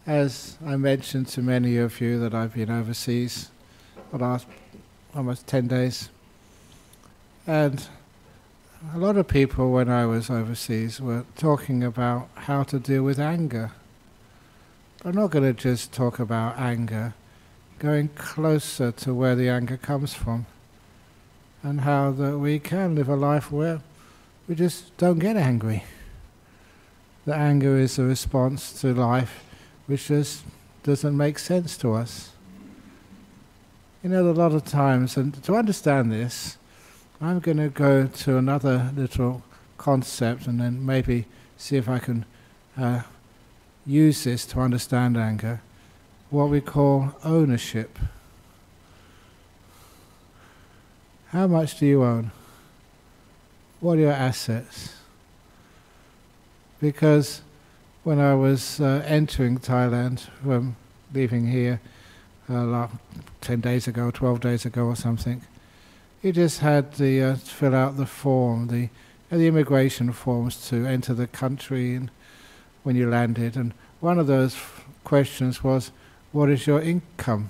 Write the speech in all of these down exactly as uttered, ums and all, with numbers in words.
As I mentioned to many of you that I've been overseas the last almost ten days, and a lot of people when I was overseas were talking about how to deal with anger. I'm not going to just talk about anger, going closer to where the anger comes from, and how that we can live a life where we just don't get angry. The anger is a response to life which just doesn't make sense to us. You know, a lot of times, and to understand this, I'm going to go to another little concept and then maybe see if I can uh, use this to understand anger, what we call ownership. How much do you own? What are your assets? Because when I was uh, entering Thailand from leaving here uh, like ten days ago, twelve days ago or something, you just had to uh, fill out the form, the, uh, the immigration forms to enter the country and when you landed. And one of those f- questions was, what is your income?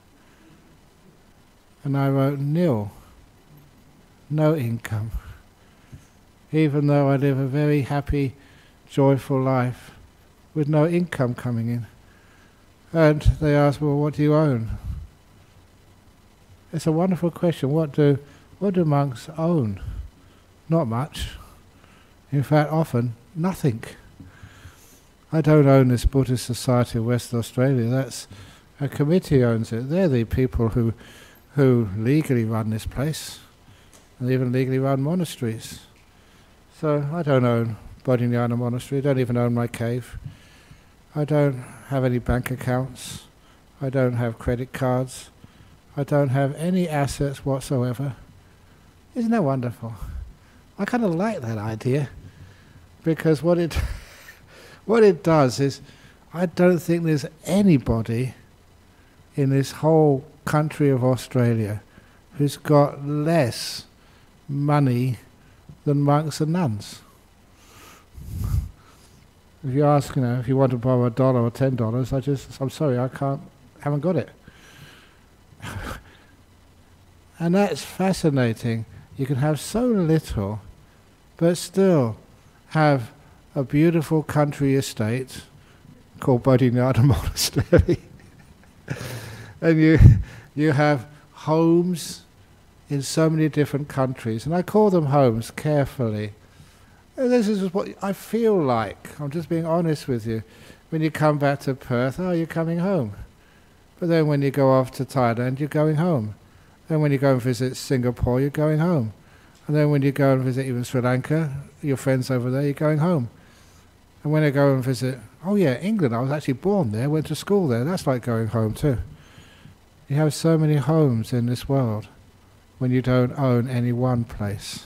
And I wrote nil, no income. Even though I live a very happy, joyful life with no income coming in. And they asked, well, what do you own? It's a wonderful question. What do, what do monks own? Not much. In fact, often, nothing. I don't own this Buddhist Society of Western Australia. That's a committee owns it. They're the people who, who legally run this place, and even legally run monasteries. So I don't own Bodhinyana Monastery. I don't even own my cave. I don't have any bank accounts. I don't have credit cards. I don't have any assets whatsoever. Isn't that wonderful? I kind of like that idea, because what it what it does is, I don't think there's anybody in this whole country of Australia who's got less money than monks and nuns. If you ask, you know, if you want to borrow a dollar or ten dollars, I just, I'm sorry, I can't, haven't got it. And that's fascinating. You can have so little, but still have a beautiful country estate called Bodhinyana Monastery. And you, you have homes in so many different countries, and I call them homes carefully. And this is what I feel like. I'm just being honest with you. When you come back to Perth, oh, you're coming home. But then when you go off to Thailand, you're going home. Then when you go and visit Singapore, you're going home. And then when you go and visit even Sri Lanka, your friends over there, you're going home. And when I go and visit, oh yeah, England, I was actually born there, went to school there, that's like going home too. You have so many homes in this world when you don't own any one place.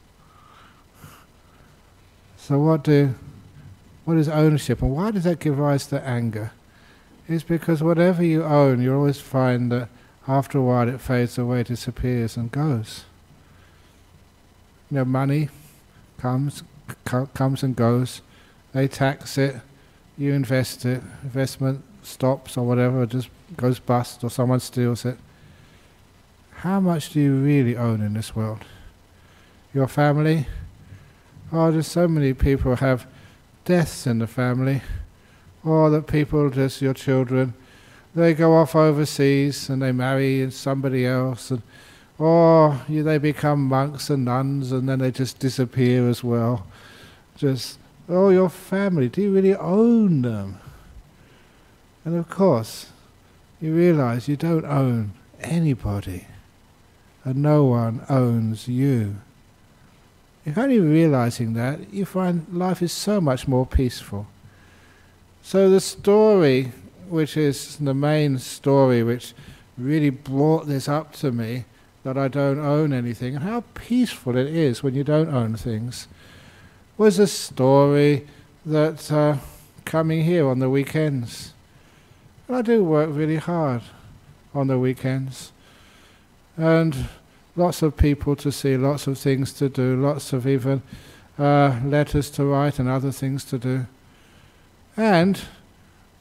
So what do, what is ownership, and why does that give rise to anger? It's because whatever you own, you always find that after a while it fades away, disappears and goes. You know, money comes, co- comes and goes. They tax it, you invest it, investment stops or whatever, it just goes bust or someone steals it. How much do you really own in this world? Your family? Oh, there's so many people who have deaths in the family, or that people, just your children, they go off overseas and they marry somebody else, and or you, they become monks and nuns and then they just disappear as well. Just, oh, your family, do you really own them? And of course, you realize you don't own anybody, and no one owns you. If only realizing that, you find life is so much more peaceful. So the story, which is the main story which really brought this up to me, that I don't own anything, and how peaceful it is when you don't own things, was a story that uh, coming here on the weekends. And I do work really hard on the weekends. And lots of people to see, lots of things to do, lots of even uh, letters to write and other things to do. And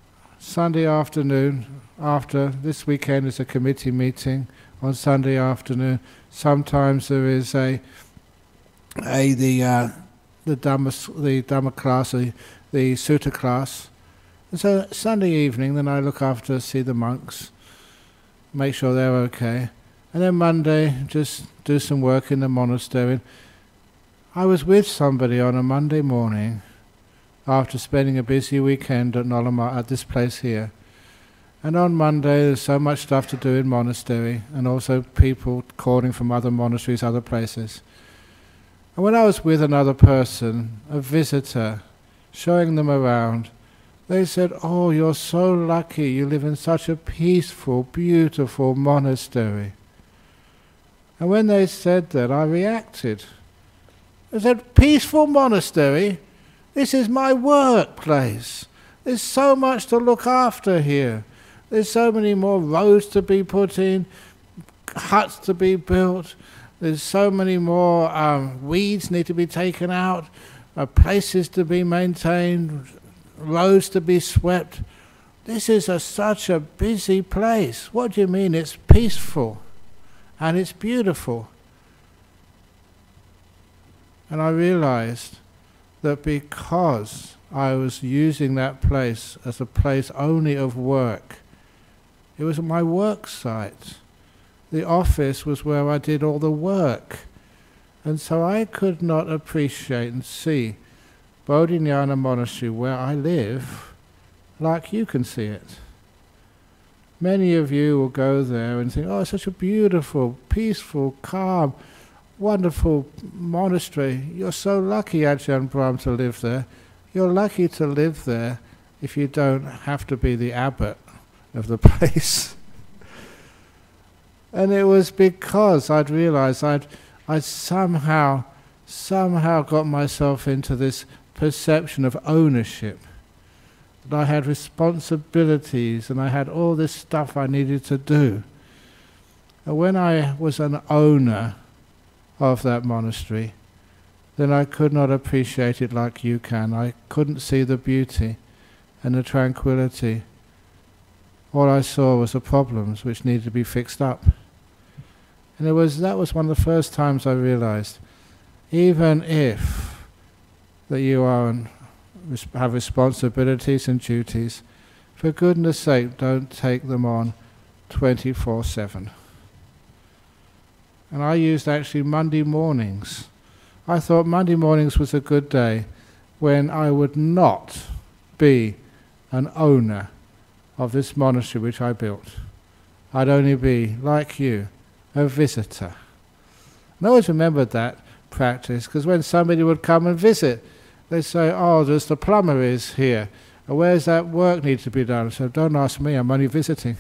Sunday afternoon, after this weekend is a committee meeting, on Sunday afternoon, sometimes there is a, a the uh, the Dhamma, the Dhamma class, the, the Sutta class. And so Sunday evening, then I look after, see the monks, make sure they're okay. And then Monday, just do some work in the monastery. I was with somebody on a Monday morning, after spending a busy weekend at Nolamar, at this place here. And on Monday there's so much stuff to do in monastery, and also people calling from other monasteries, other places. And when I was with another person, a visitor, showing them around, they said, "Oh, you're so lucky, you live in such a peaceful, beautiful monastery." And when they said that, I reacted. I said, "Peaceful monastery? This is my workplace. There's so much to look after here. There's so many more roads to be put in, huts to be built. There's so many more um, weeds need to be taken out, uh, places to be maintained, roads to be swept. This is a, such a busy place. What do you mean it's peaceful and it's beautiful?" And I realized that because I was using that place as a place only of work, it was my work site. The office was where I did all the work. And so I could not appreciate and see Bodhinyana Monastery, where I live, like you can see it. Many of you will go there and think, "Oh, it's such a beautiful, peaceful, calm, wonderful monastery. You're so lucky, Ajahn Brahm, to live there." You're lucky to live there if you don't have to be the abbot of the place. And it was because I'd realized I'd, I'd somehow, somehow got myself into this perception of ownership. That I had responsibilities and I had all this stuff I needed to do. And when I was an owner of that monastery, then I could not appreciate it like you can. I couldn't see the beauty and the tranquility. All I saw was the problems which needed to be fixed up. And it was that was one of the first times I realized, even if that you are an, have responsibilities and duties, for goodness sake, don't take them on twenty-four seven. And I used actually Monday mornings. I thought Monday mornings was a good day when I would not be an owner of this monastery which I built. I'd only be, like you, a visitor. And I always remembered that practice, because when somebody would come and visit, they'd say, "Oh, there's the plumber is here. Where's that work need to be done?" So don't ask me, I'm only visiting.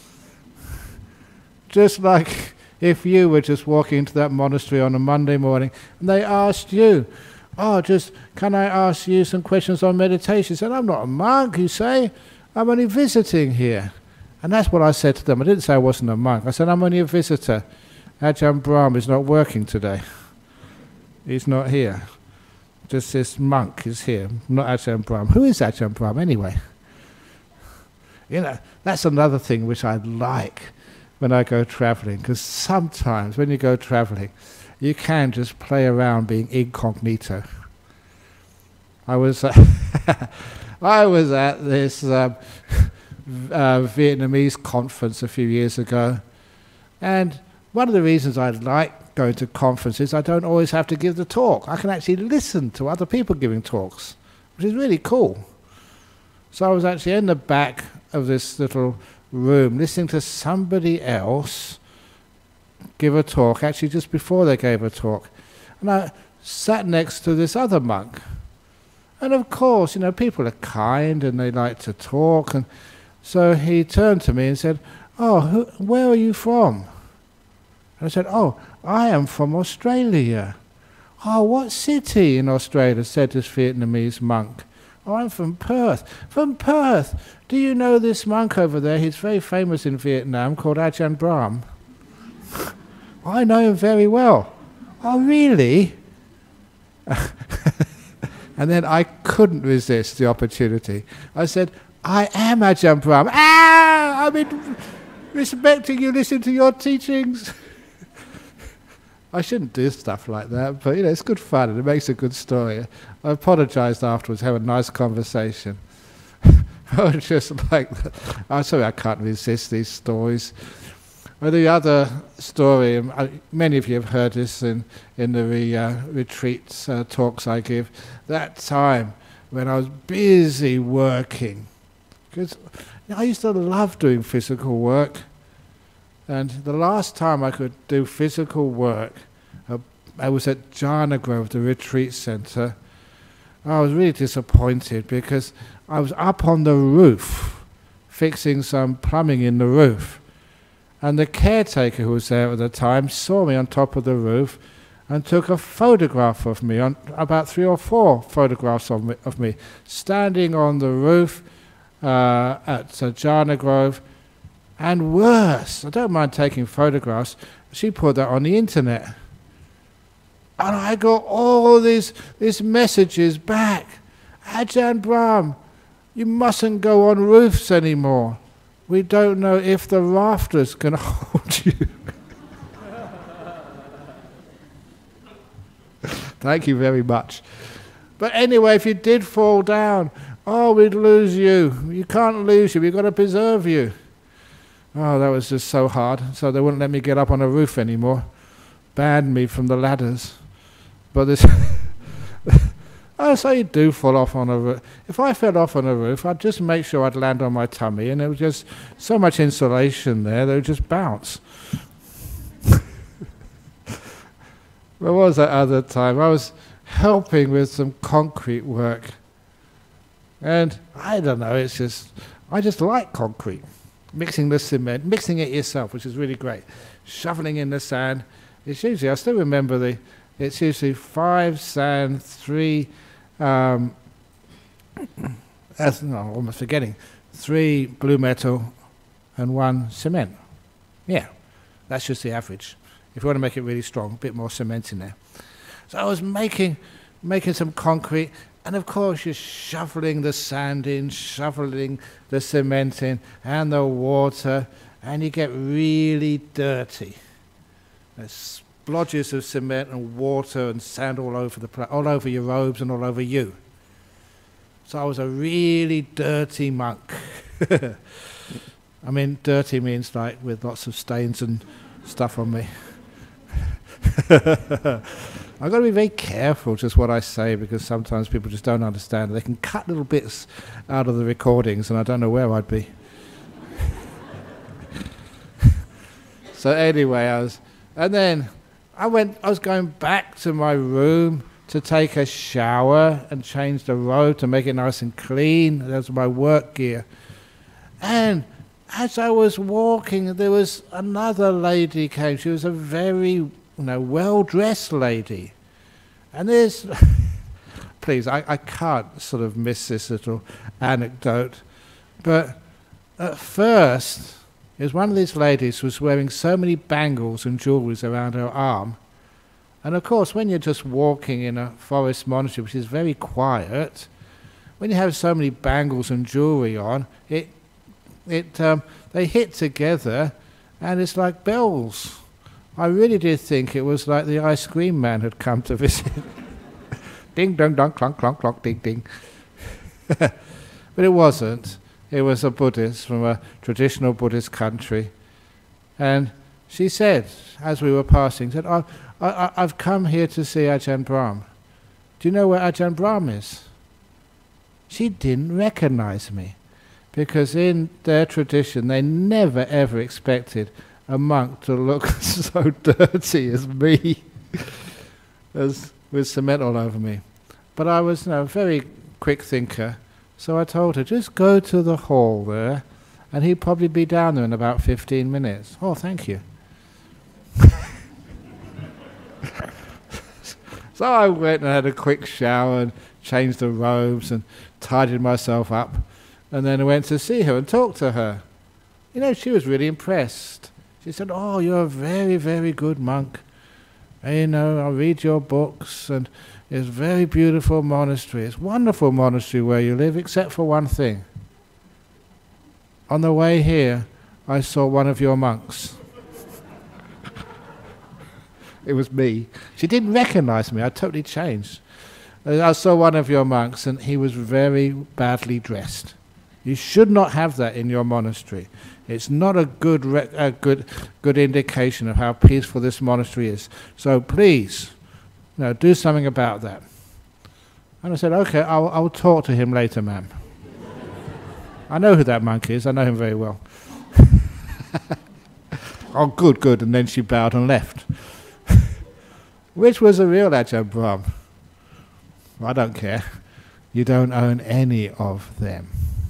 Just like if you were just walking into that monastery on a Monday morning and they asked you, "Oh, just can I ask you some questions on meditation?" You said, "I'm not a monk," you say, "I'm only visiting here." And that's what I said to them. I didn't say I wasn't a monk. I said, "I'm only a visitor. Ajahn Brahm is not working today. He's not here. Just this monk is here, not Ajahn Brahm." Who is Ajahn Brahm anyway? You know, that's another thing which I like when I go travelling, because sometimes when you go travelling, you can just play around being incognito. I was, uh, I was at this um, uh, Vietnamese conference a few years ago, and one of the reasons I like going to conferences, I don't always have to give the talk. I can actually listen to other people giving talks, which is really cool. So I was actually in the back of this little room listening to somebody else give a talk, actually just before they gave a talk. And I sat next to this other monk. And of course, you know, people are kind and they like to talk. And so he turned to me and said, "Oh, who, where are you from?" And I said, "Oh, I am from Australia." "Oh, what city in Australia?" said this Vietnamese monk. "Oh, I'm from Perth." "From Perth? Do you know this monk over there? He's very famous in Vietnam, called Ajahn Brahm." "I know him very well." "Oh, really?" And then I couldn't resist the opportunity. I said, I am Ajahn Brahm. Ah! I've been respecting you, listening to your teachings. I shouldn't do stuff like that, but you know, it's good fun and it makes a good story. I apologised afterwards, have a nice conversation. I was just like, I'm sorry, I can't resist these stories. Well, the other story, um, I, many of you have heard this in, in the re, uh, retreats, uh, talks I give, that time when I was busy working. Because you know, I used to love doing physical work. And the last time I could do physical work, uh, I was at Jhana Grove, the retreat centre. I was really disappointed because I was up on the roof fixing some plumbing in the roof. And the caretaker who was there at the time saw me on top of the roof and took a photograph of me, on about three or four photographs of me, of me standing on the roof uh, at uh, Jhana Grove. And worse, I don't mind taking photographs, she put that on the internet. And I got all these, these messages back. Ajahn Brahm, you mustn't go on roofs anymore. We don't know if the rafters can hold you. Thank you very much. But anyway, if you did fall down, oh, we'd lose you. You can't lose you, we've got to preserve you. Oh, that was just so hard. So they wouldn't let me get up on a roof anymore. Banned me from the ladders. But this... oh, so you do fall off on a roof. If I fell off on a roof, I'd just make sure I'd land on my tummy, and there was just so much insulation there, they would just bounce. What was that other time? I was helping with some concrete work. And I don't know, it's just... I just like concrete. Mixing the cement, mixing it yourself, which is really great. Shoveling in the sand. It's usually, I still remember the, it's usually five sand, three, um, as, no, I'm almost forgetting, three blue metal and one cement. Yeah, that's just the average. If you want to make it really strong, a bit more cement in there. So I was making, making some concrete. And of course you're shoveling the sand in, shoveling the cement in, and the water, and you get really dirty. There's splodges of cement and water and sand all over the place, all over your robes and all over you. So I was a really dirty monk. I mean, dirty means like with lots of stains and stuff on me. I've got to be very careful just what I say, because sometimes people just don't understand. They can cut little bits out of the recordings and I don't know where I'd be. So anyway, I was, and then I went, I was going back to my room to take a shower and change the robe to make it nice and clean. That was my work gear. And as I was walking, there was another lady came. She was a very... you know, well-dressed lady. And there's, please, I, I can't sort of miss this little anecdote, but at first, it was one of these ladies who was wearing so many bangles and jewelries around her arm. And of course, when you're just walking in a forest monastery, which is very quiet, when you have so many bangles and jewelry on, it, it, um, they hit together, and it's like bells. I really did think it was like the ice cream man had come to visit. Ding, dong, dong, clunk, clunk, clunk, ding, ding. But it wasn't. It was a Buddhist from a traditional Buddhist country. And she said, as we were passing, said, oh, I, I, I've come here to see Ajahn Brahm. Do you know where Ajahn Brahm is? She didn't recognize me, because in their tradition they never ever expected a monk to look so dirty as me, as with cement all over me. But I was, you know, a very quick thinker, so I told her, just go to the hall there, and he'd probably be down there in about fifteen minutes. Oh, thank you. So I went and had a quick shower and changed the robes and tidied myself up, and then I went to see her and talk to her. You know, she was really impressed. She said, oh, you're a very, very good monk. And, you know, I read your books, and it's a very beautiful monastery. It's a wonderful monastery where you live, except for one thing. on the way here, I saw one of your monks. It was me. She didn't recognize me. I totally changed. I saw one of your monks, and he was very badly dressed. You should not have that in your monastery. It's not a good, re a good, good indication of how peaceful this monastery is. So please, you know, do something about that. And I said, okay, I'll, I'll talk to him later, ma'am. I know who that monk is. I know him very well. Oh, good, good. And then she bowed and left. Which was a real Ajahn Brahm? I don't care. You don't own any of them.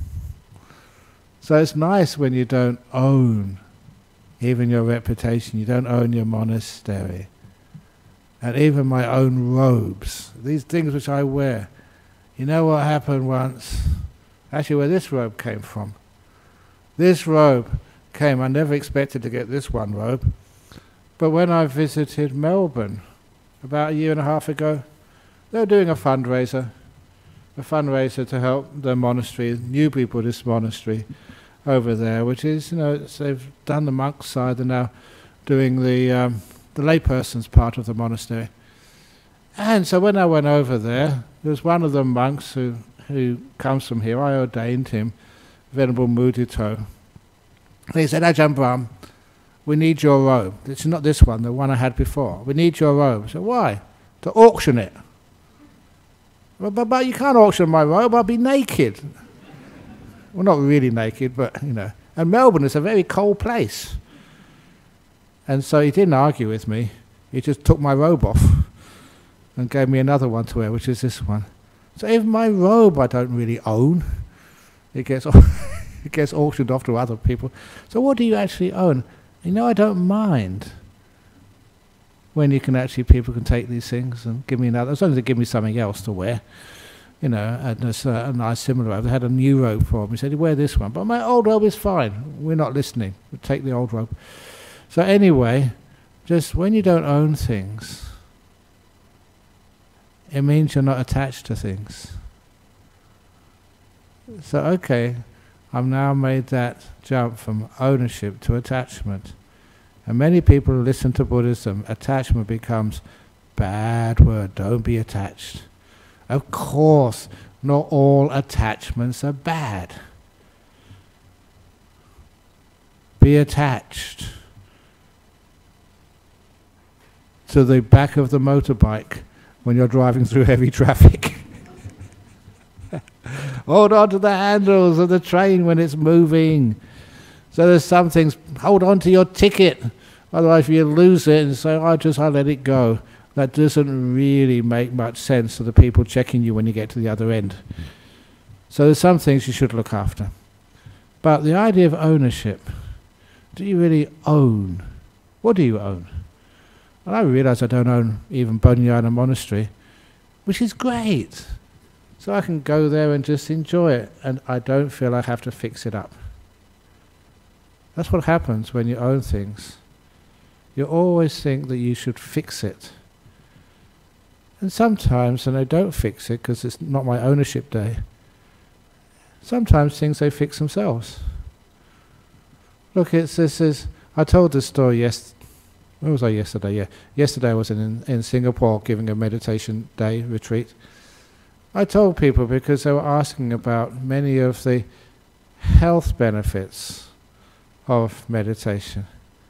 So it's nice when you don't own even your reputation. You don't own your monastery. And even my own robes. These things which I wear. You know what happened once? Actually, where this robe came from. This robe came, I never expected to get this one robe. But when I visited Melbourne about a year and a half ago, they were doing a fundraiser, a fundraiser to help the monastery, Newbury Buddhist Monastery over there, which is, you know, they've done the monk side, they're now doing the, um, the layperson's part of the monastery. And so when I went over there, there was one of the monks who, who comes from here. I ordained him, Venerable Mudito. He said, Ajahn Brahm, we need your robe. It's not this one, the one I had before. We need your robe. I said, why? To auction it. But, but, but you can't auction my robe, I'll be naked. Well, not really naked, but, you know. And Melbourne is a very cold place. And so he didn't argue with me. He just took my robe off and gave me another one to wear, which is this one. So even my robe I don't really own. It gets, it gets auctioned off to other people. So what do you actually own? You know, I don't mind when you can actually, people can take these things and give me another, as long as they give me something else to wear. You know, and it's a, a nice similar robe. They had a new robe for me. He said, wear this one. But my old robe is fine. We're not listening. We'll take the old robe. So anyway, just when you don't own things, it means you're not attached to things. So okay, I've now made that jump from ownership to attachment. And many people who listen to Buddhism, attachment becomes bad word, don't be attached. Of course, not all attachments are bad. Be attached to the back of the motorbike when you're driving through heavy traffic. Hold on to the handles of the train when it's moving. So there's some things, hold on to your ticket, otherwise you lose it and say, oh, just I let it go. That doesn't really make much sense to the people checking you when you get to the other end. So there's some things you should look after. But the idea of ownership, do you really own? What do you own? And I realize I don't own even Bodhinyana Monastery, which is great. So I can go there and just enjoy it, and I don't feel I have to fix it up. That's what happens when you own things. You always think that you should fix it. And sometimes, and I don't fix it because it's not my ownership day, sometimes things they fix themselves. Look, it's this is, I told this story yes, where was I yesterday? Yeah, yesterday I was in, in Singapore giving a meditation day retreat. I told people because they were asking about many of the health benefits of meditation.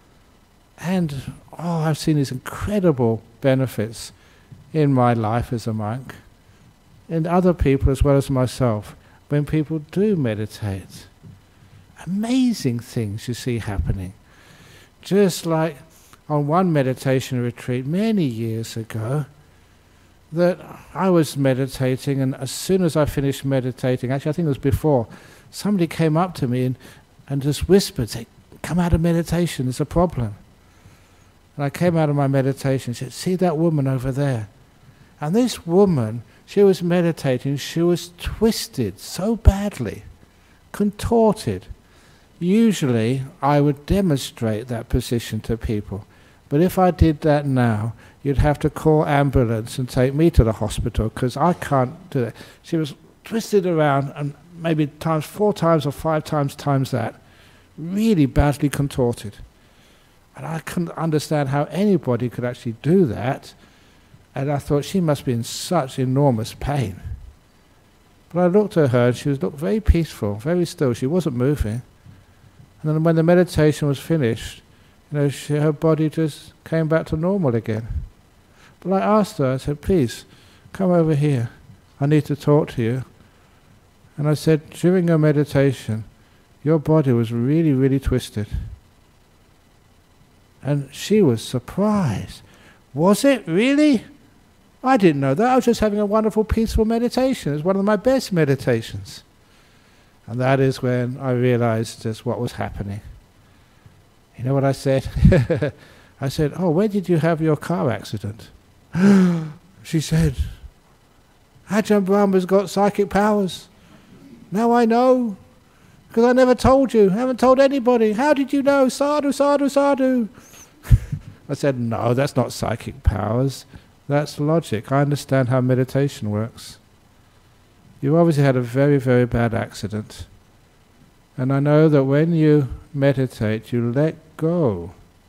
And, oh, I've seen these incredible benefits in my life as a monk, and other people as well as myself, when people do meditate. Amazing things you see happening. Just like on one meditation retreat many years ago, that I was meditating, and as soon as I finished meditating, actually I think it was before, somebody came up to me and, and just whispered, say, come out of meditation, there's a problem. And I came out of my meditation and said, see that woman over there? And this woman, she was meditating, she was twisted so badly, contorted. Usually I would demonstrate that position to people. But if I did that now, you'd have to call ambulance and take me to the hospital because I can't do that. She was twisted around and maybe times four times or five times times that, really badly contorted. And I couldn't understand how anybody could actually do that. And I thought she must be in such enormous pain. But I looked at her and she was looked very peaceful, very still. She wasn't moving. And then when the meditation was finished, you know, she, her body just came back to normal again. But I asked her, I said, please, come over here. I need to talk to you. And I said, during your meditation, your body was really, really twisted. And she was surprised. Was it really? I didn't know that. I was just having a wonderful, peaceful meditation. It was one of my best meditations. And that is when I realized just what was happening. You know what I said? I said, oh, where did you have your car accident? She said, Ajahn Brahma's got psychic powers. Now I know. Because I never told you. I haven't told anybody. How did you know? Sadhu, sadhu, sadhu. I said, no, that's not psychic powers. That's logic. I understand how meditation works. You obviously had a very, very bad accident. And I know that when you meditate, you let go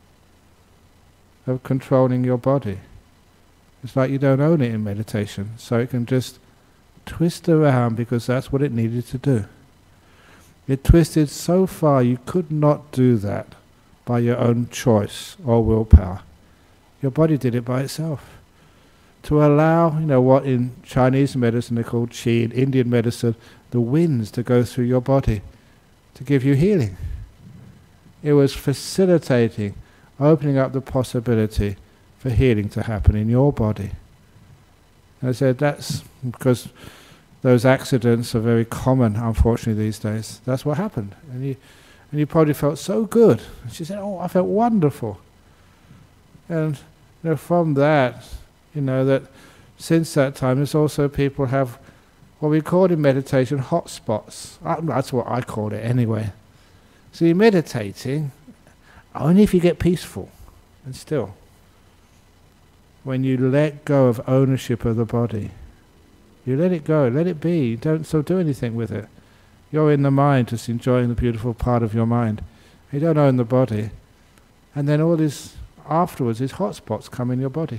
of controlling your body. It's like you don't own it in meditation, so it can just twist around because that's what it needed to do. It twisted so far you could not do that by your own choice or willpower. Your body did it by itself. To allow, you know, what in Chinese medicine they call qi, in Indian medicine, the winds to go through your body to give you healing. It was facilitating, opening up the possibility for healing to happen in your body. And I said that's because those accidents are very common, unfortunately, these days. That's what happened. And you, and you probably felt so good. And she said, oh, I felt wonderful. And you know, from that, you know, that since that time, there's also people have what we call in meditation hot spots. I, that's what I call it anyway. So you're meditating only if you get peaceful. And still, when you let go of ownership of the body, you let it go, let it be. You don't so do anything with it. You're in the mind, just enjoying the beautiful part of your mind. You don't own the body. And then all this afterwards, these hot spots come in your body.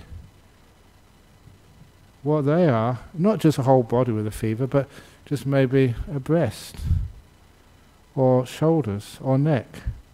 What they are, not just a whole body with a fever, but just maybe a breast, or shoulders, or neck.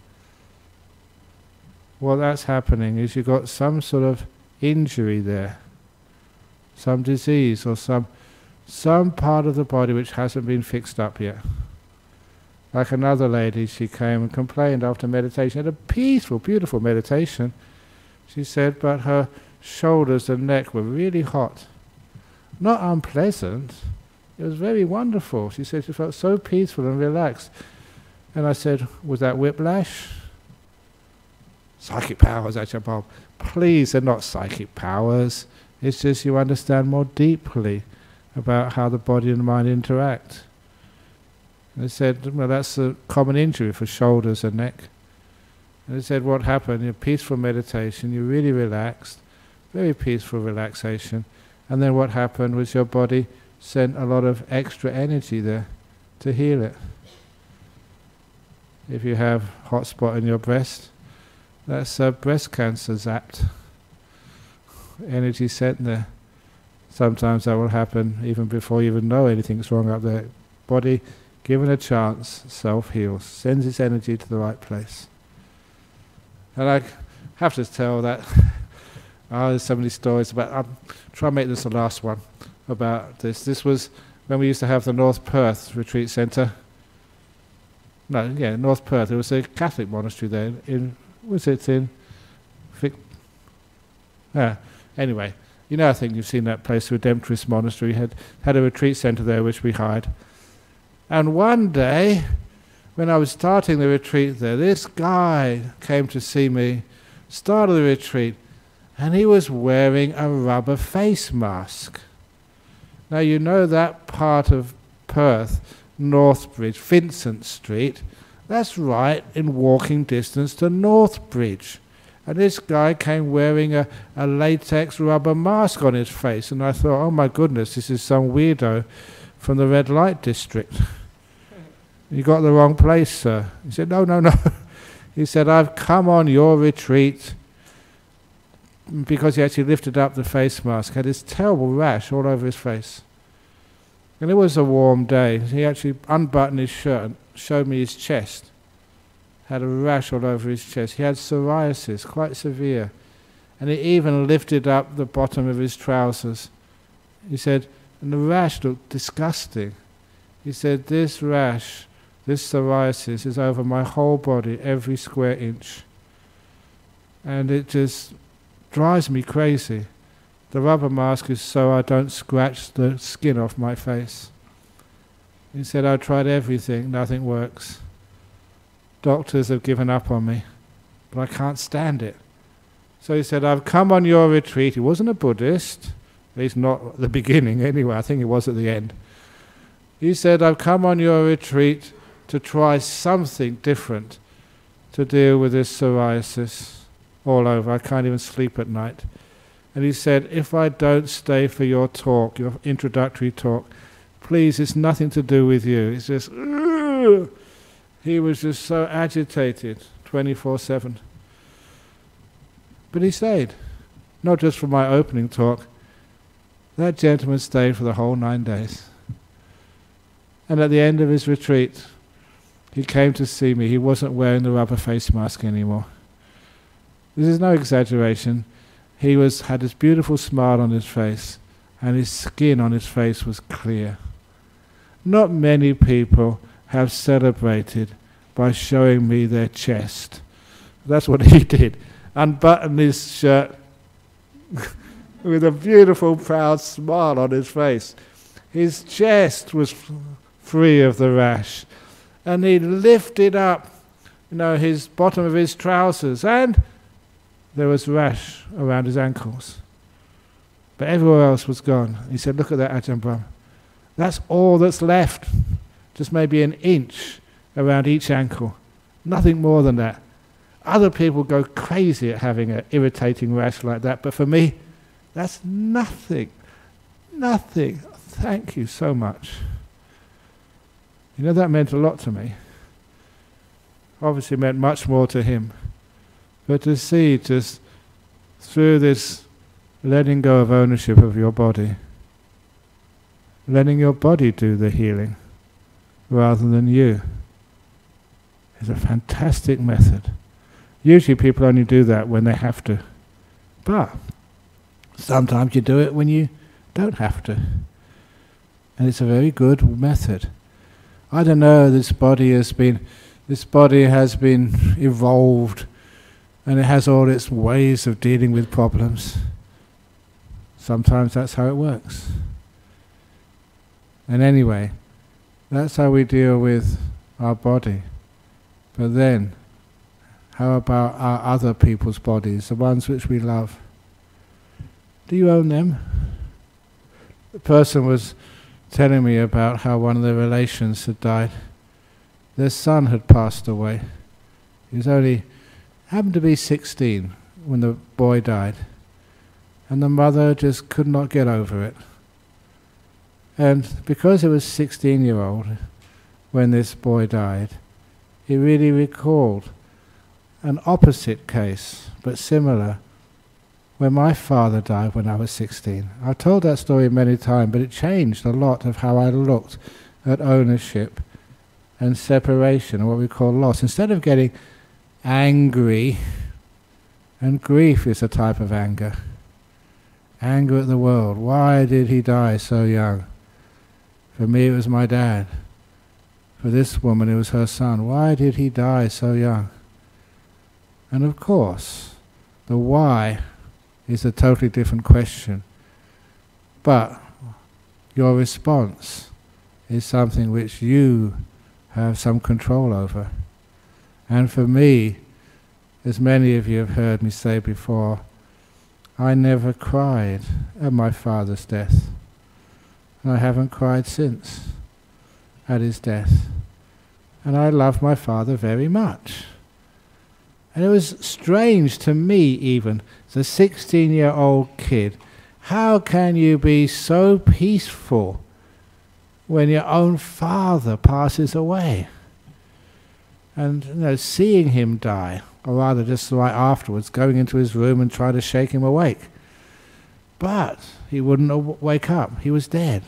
What that's happening is you've got some sort of injury there, some disease, or some some part of the body which hasn't been fixed up yet. Like another lady, she came and complained after meditation, had a peaceful, beautiful meditation. She said, but her shoulders and neck were really hot. Not unpleasant, it was very wonderful. She said she felt so peaceful and relaxed. And I said, was that whiplash? Psychic powers, Ajahn Bob. Please, they're not psychic powers. It's just you understand more deeply about how the body and the mind interact. And they said, well, that's a common injury for shoulders and neck. And they said, what happened? In peaceful meditation, you really relaxed, very peaceful relaxation. And then what happened was your body sent a lot of extra energy there to heal it. If you have hot spot in your breast, that's uh, breast cancer zapped. Energy sent there. Sometimes that will happen even before you even know anything's wrong up there. Body, given a chance, self-heals, sends its energy to the right place. And I have to tell that, oh, there's so many stories about, I'll try and make this the last one about this. This was when we used to have the North Perth Retreat Centre. No, yeah, North Perth. There was a Catholic monastery there. In was it in? Vic yeah. Anyway, you know, I think you've seen that place, the Redemptorist Monastery. Had had a retreat centre there which we hired. And one day, when I was starting the retreat there, this guy came to see me, started the retreat, and he was wearing a rubber face mask. Now you know that part of Perth, Northbridge, Vincent Street, that's right in walking distance to Northbridge. And this guy came wearing a, a latex rubber mask on his face, and I thought, oh my goodness, this is some weirdo from the red light district. "You got the wrong place, sir." He said, "No, no, no." He said, "I've come on your retreat," because he actually lifted up the face mask, had this terrible rash all over his face. And it was a warm day. He actually unbuttoned his shirt and showed me his chest. Had a rash all over his chest. He had psoriasis, quite severe. And he even lifted up the bottom of his trousers. He said, and the rash looked disgusting. He said, "This rash, this psoriasis is over my whole body, every square inch. And it just drives me crazy. The rubber mask is so I don't scratch the skin off my face." He said, "I tried everything, nothing works. Doctors have given up on me, but I can't stand it." So he said, "I've come on your retreat." He wasn't a Buddhist, at least not at the beginning anyway, I think he was at the end. He said, "I've come on your retreat to try something different to deal with this psoriasis all over. I can't even sleep at night." And he said, "If I don't stay for your talk, your introductory talk, please, it's nothing to do with you." It's just, ugh. He was just so agitated, twenty-four seven. But he stayed, not just for my opening talk. That gentleman stayed for the whole nine days. And at the end of his retreat, he came to see me. He wasn't wearing the rubber face mask anymore. This is no exaggeration. He was had this beautiful smile on his face, and his skin on his face was clear. Not many people have celebrated by showing me their chest. That's what he did. Unbuttoned his shirt with a beautiful, proud smile on his face. His chest was f- free of the rash. And he lifted up, you know, his bottom of his trousers, and there was rash around his ankles. But everywhere else was gone. He said, "Look at that, Ajahn Brahm. That's all that's left. Just maybe an inch around each ankle. Nothing more than that. Other people go crazy at having an irritating rash like that, but for me, that's nothing. Nothing. Thank you so much." You know, that meant a lot to me. Obviously meant much more to him. But to see just through this letting go of ownership of your body, letting your body do the healing rather than you, is a fantastic method. Usually people only do that when they have to. But sometimes you do it when you don't have to. And it's a very good method. I don't know, this body has been, this body has been evolved, and it has all its ways of dealing with problems. Sometimes that's how it works. And anyway, that's how we deal with our body. But then, how about our other people's bodies, the ones which we love? Do you own them? The person was telling me about how one of their relations had died. Their son had passed away. He was only, happened to be sixteen when the boy died. And the mother just could not get over it. And because it was sixteen-year-old when this boy died, he really recalled an opposite case, but similar, when my father died when I was sixteen. I've told that story many times, but it changed a lot of how I looked at ownership and separation, or what we call loss. Instead of getting angry, and grief is a type of anger, anger at the world. Why did he die so young? For me it was my dad. For this woman it was her son. Why did he die so young? And of course, the why is a totally different question. But your response is something which you have some control over. And for me, as many of you have heard me say before, I never cried at my father's death. And I haven't cried since at his death. And I love my father very much. And it was strange to me even, as a sixteen-year-old kid, how can you be so peaceful when your own father passes away? And you know, seeing him die, or rather just right afterwards, going into his room and trying to shake him awake. But he wouldn't aw- wake up. He was dead.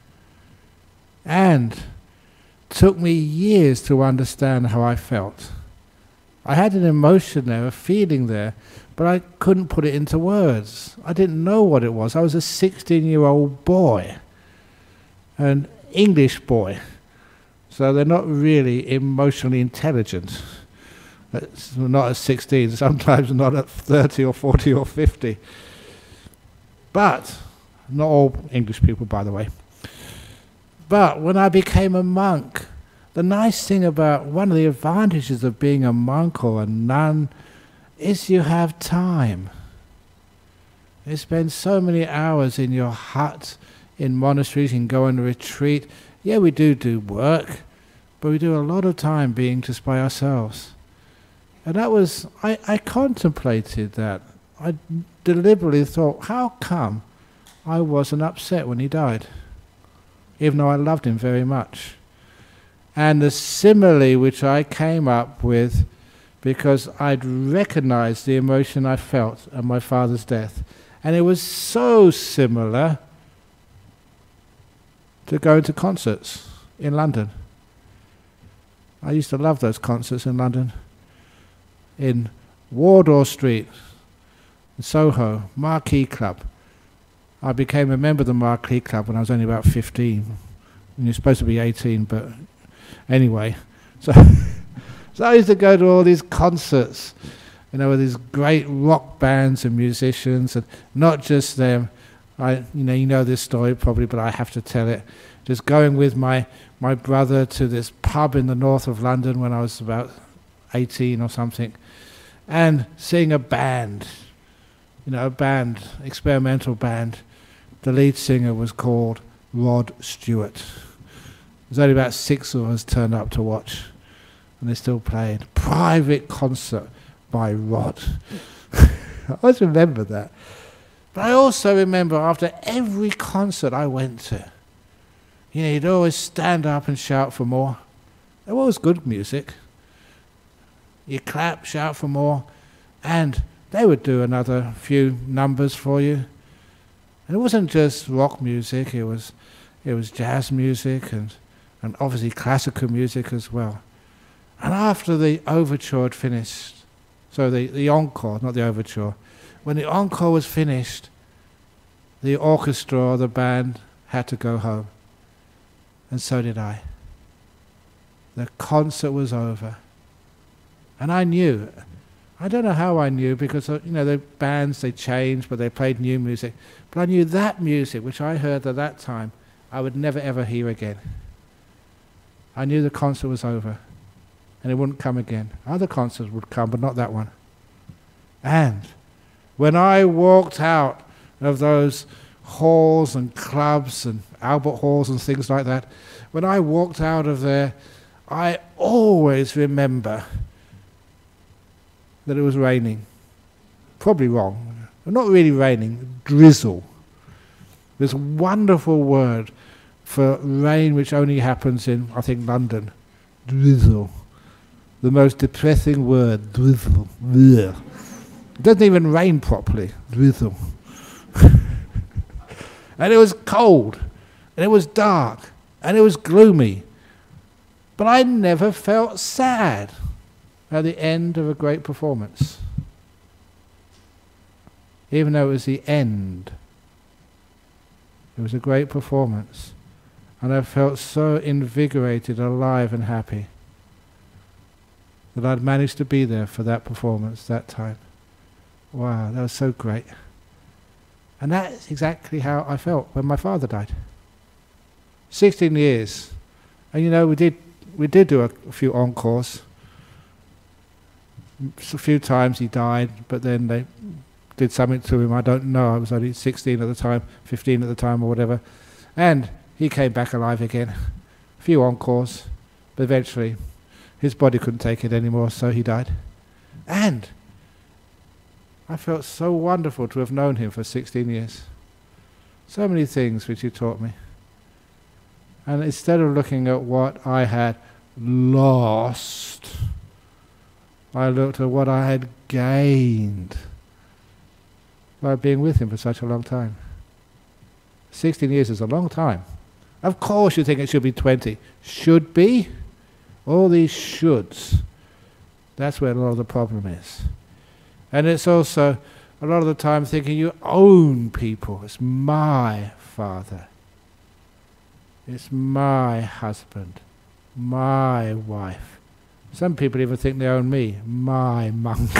And took me years to understand how I felt. I had an emotion there, a feeling there, but I couldn't put it into words. I didn't know what it was. I was a sixteen-year-old boy, an English boy. So they're not really emotionally intelligent. That's not at sixteen, sometimes not at thirty or forty or fifty. But, not all English people, by the way. But when I became a monk, the nice thing about, one of the advantages of being a monk or a nun is you have time. You spend so many hours in your hut, in monasteries, you can go on a retreat. Yeah, we do do work, but we do a lot of time being just by ourselves. And that was, I, I contemplated that. I deliberately thought, how come I wasn't upset when he died? Even though I loved him very much. And the simile which I came up with, because I'd recognized the emotion I felt at my father's death. And it was so similar to going to concerts in London. I used to love those concerts in London. In Wardour Street, in Soho, Marquee Club. I became a member of the Marquee Club when I was only about fifteen. And you're supposed to be eighteen, but anyway. So, so I used to go to all these concerts, you know, with these great rock bands and musicians, and not just them. I, you know, you know this story probably, but I have to tell it. Just going with my, my brother to this pub in the north of London when I was about eighteen or something, and seeing a band, you know, a band, experimental band. The lead singer was called Rod Stewart. There's only about six of us turned up to watch, and they still played. Private concert by Rod. I always remember that. But I also remember after every concert I went to, you know, he'd always stand up and shout for more. There was good music. You clap, shout for more, and they would do another few numbers for you. And it wasn't just rock music, it was it was jazz music and, and obviously classical music as well. And after the overture had finished, so the, the encore, not the overture, when the encore was finished, the orchestra or the band had to go home. And so did I. The concert was over. And I knew, I don't know how I knew, because uh, you know the bands, they changed, but they played new music. But I knew that music, which I heard at that time, I would never ever hear again. I knew the concert was over, and it wouldn't come again. Other concerts would come, but not that one. And when I walked out of those halls and clubs and Albert halls and things like that, when I walked out of there, I always remember that it was raining. Probably wrong. Not really raining, drizzle. This wonderful word for rain which only happens in, I think, London. Drizzle. The most depressing word, drizzle. Ugh. It doesn't even rain properly. Drizzle. And it was cold, and it was dark, and it was gloomy. But I never felt sad at the end of a great performance. Even though it was the end. It was a great performance. And I felt so invigorated, alive and happy that I'd managed to be there for that performance that time. Wow, that was so great. And that's exactly how I felt when my father died. Sixteen years. And you know, we did we did do a, a few encores. A few times he died, but then they did something to him, I don't know. I was only sixteen at the time, fifteen at the time or whatever. And he came back alive again. A few encores, but eventually his body couldn't take it anymore, so he died. And I felt so wonderful to have known him for sixteen years. So many things which he taught me. And instead of looking at what I had lost. I looked at what I had gained by being with him for such a long time. Sixteen years is a long time. Of course you think it should be twenty. Should be? All these shoulds. That's where a lot of the problem is. And it's also a lot of the time thinking you own people. It's my father. It's my husband. My wife. Some people even think they own me. My monk.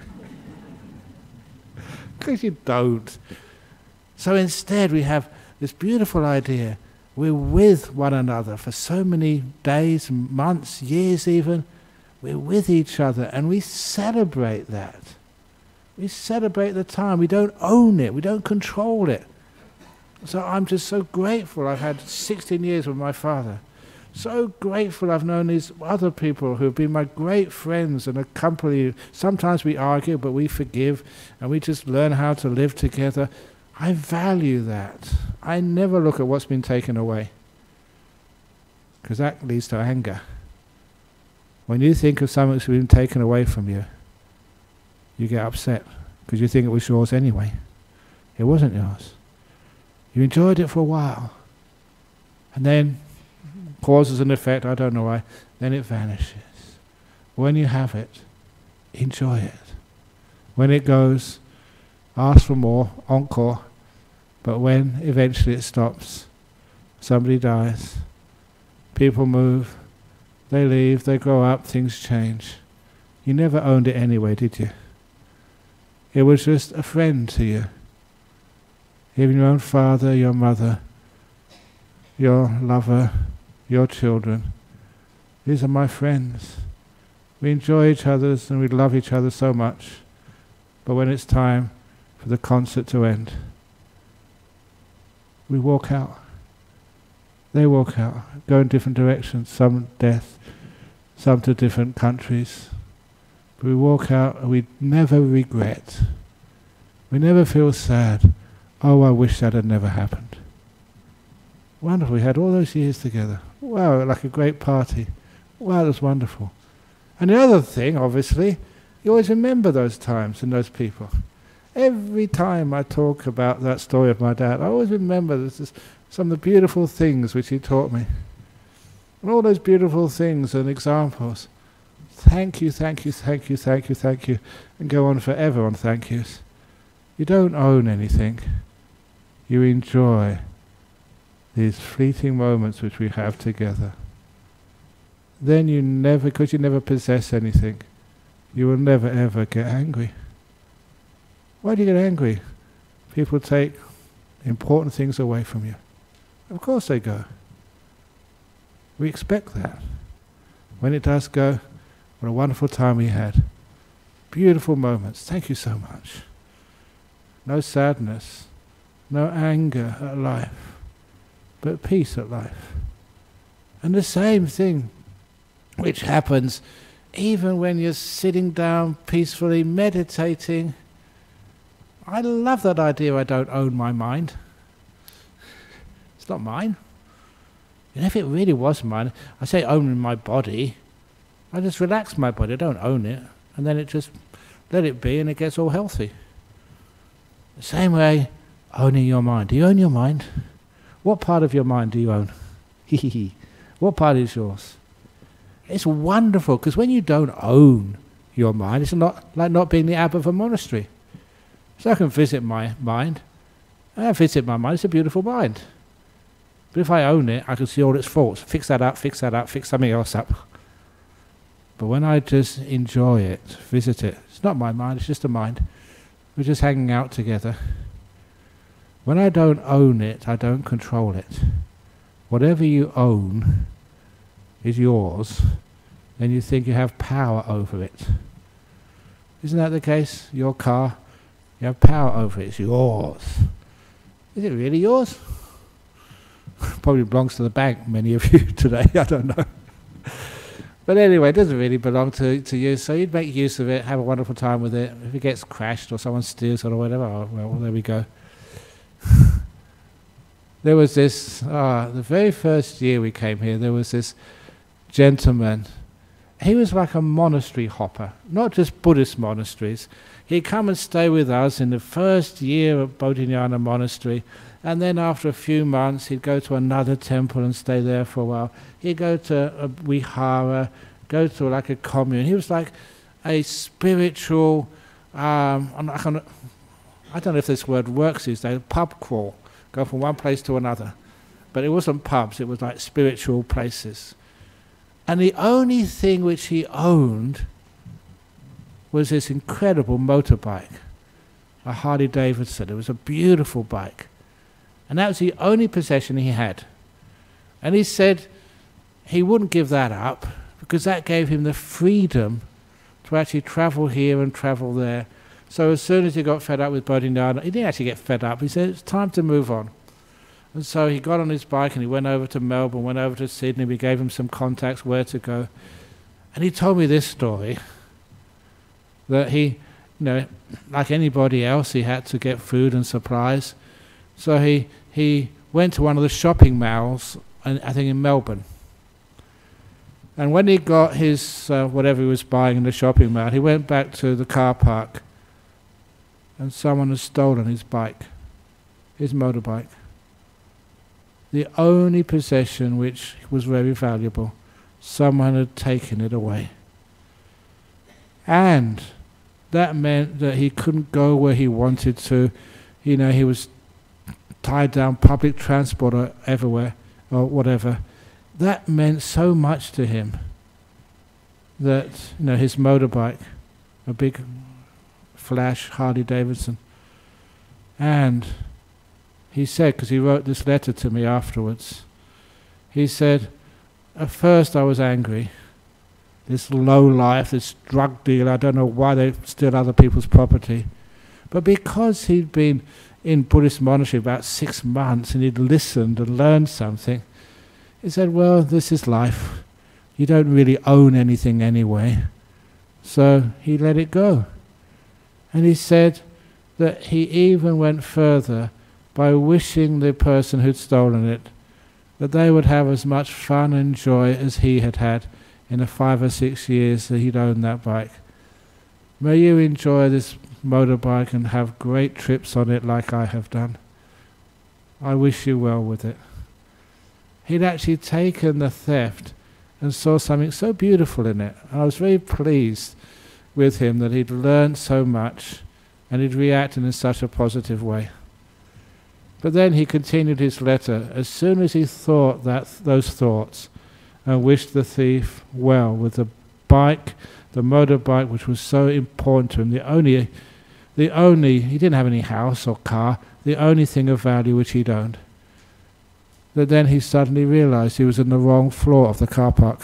Because you don't. So instead we have this beautiful idea. We're with one another for so many days, months, years even. We're with each other and we celebrate that. We celebrate the time. We don't own it. We don't control it. So I'm just so grateful I've had sixteen years with my father. So grateful I've known these other people who've been my great friends and accompany. Sometimes we argue, but we forgive and we just learn how to live together. I value that. I never look at what's been taken away, because that leads to anger. When you think of something that's been taken away from you, you get upset because you think it was yours anyway. It wasn't yours. You enjoyed it for a while, and then causes and effect, I don't know why, then it vanishes. When you have it, enjoy it. When it goes, ask for more, encore. But when eventually it stops, somebody dies, people move, they leave, they grow up, things change. You never owned it anyway, did you? It was just a friend to you. Even your own father, your mother, your lover, your children. These are my friends. We enjoy each other's and we love each other so much. But when it's time for the concert to end, we walk out. They walk out, go in different directions, some death, some to different countries. But we walk out and we never regret. We never feel sad. Oh, I wish that had never happened. Wonderful, we had all those years together. Wow, like a great party. Wow, it was wonderful. And the other thing, obviously, you always remember those times and those people. Every time I talk about that story of my dad, I always remember this is some of the beautiful things which he taught me. And all those beautiful things and examples. Thank you, thank you, thank you, thank you, thank you. And go on forever on thank yous. You don't own anything. You enjoy these fleeting moments which we have together. Then you never, because you never possess anything, you will never ever get angry. Why do you get angry? People take important things away from you. Of course they go. We expect that. When it does go, what a wonderful time we had. Beautiful moments. Thank you so much. No sadness, no anger at life, but peace at life. And the same thing which happens even when you're sitting down peacefully meditating. I love that idea I don't own my mind. It's not mine. And if it really was mine, I say owning my body, I just relax my body, I don't own it, and then it just, let it be and it gets all healthy. The same way, owning your mind. Do you own your mind? What part of your mind do you own? What part is yours? It's wonderful, because when you don't own your mind, it's not like not being the abbot of a monastery. So I can visit my mind. I visit my mind, it's a beautiful mind. But if I own it, I can see all its faults. Fix that up, fix that up, fix something else up. But when I just enjoy it, visit it, it's not my mind, it's just a mind. We're just hanging out together. When I don't own it, I don't control it. Whatever you own is yours, then you think you have power over it. Isn't that the case? Your car, you have power over it, it's yours. Is it really yours? Probably belongs to the bank, many of you today, I don't know. But anyway, it doesn't really belong to, to you, so you'd make use of it, have a wonderful time with it. If it gets crashed or someone steals it or whatever, oh, well, there we go. There was this, uh, the very first year we came here, there was this gentleman. He was like a monastery hopper, not just Buddhist monasteries. He'd come and stay with us in the first year of Bodhinyana Monastery, and then after a few months he'd go to another temple and stay there for a while. He'd go to a vihara, go to like a commune. He was like a spiritual, um, I don't know if this word works these days, pub crawl, go from one place to another. But it wasn't pubs, it was like spiritual places. And the only thing which he owned was this incredible motorbike, a Harley Davidson. It was a beautiful bike. And that was the only possession he had. And he said he wouldn't give that up because that gave him the freedom to actually travel here and travel there. So as soon as he got fed up with Bodhinyana, he didn't actually get fed up, he said it's time to move on. And so he got on his bike and he went over to Melbourne, went over to Sydney, we gave him some contacts where to go. And he told me this story, that he, you know, like anybody else, he had to get food and supplies. So he, he went to one of the shopping malls, and I think in Melbourne. And when he got his, uh, whatever he was buying in the shopping mall, he went back to the car park and someone had stolen his bike, his motorbike. The only possession which was very valuable, someone had taken it away. And that meant that he couldn't go where he wanted to. You know, he was tied down, public transport or everywhere, or whatever. That meant so much to him that, you know, his motorbike, a big flash Harley Davidson. And he said, because he wrote this letter to me afterwards, he said, at first I was angry. This low life, this drug dealer, I don't know why they steal other people's property. But because he'd been in Buddhist monastery about six months and he'd listened and learned something, he said, well, this is life. You don't really own anything anyway. So he let it go. And he said that he even went further by wishing the person who'd stolen it that they would have as much fun and joy as he had had in the five or six years that he'd owned that bike. May you enjoy this motorbike and have great trips on it like I have done. I wish you well with it. He'd actually taken the theft and saw something so beautiful in it. And I was very pleased with him that he'd learned so much and he'd reacted in such a positive way. But then he continued his letter. As soon as he thought that th those thoughts and wished the thief well with the bike, the motorbike, which was so important to him, the only, the only, he didn't have any house or car, the only thing of value which he'd owned, that then he suddenly realized he was in the wrong floor of the car park.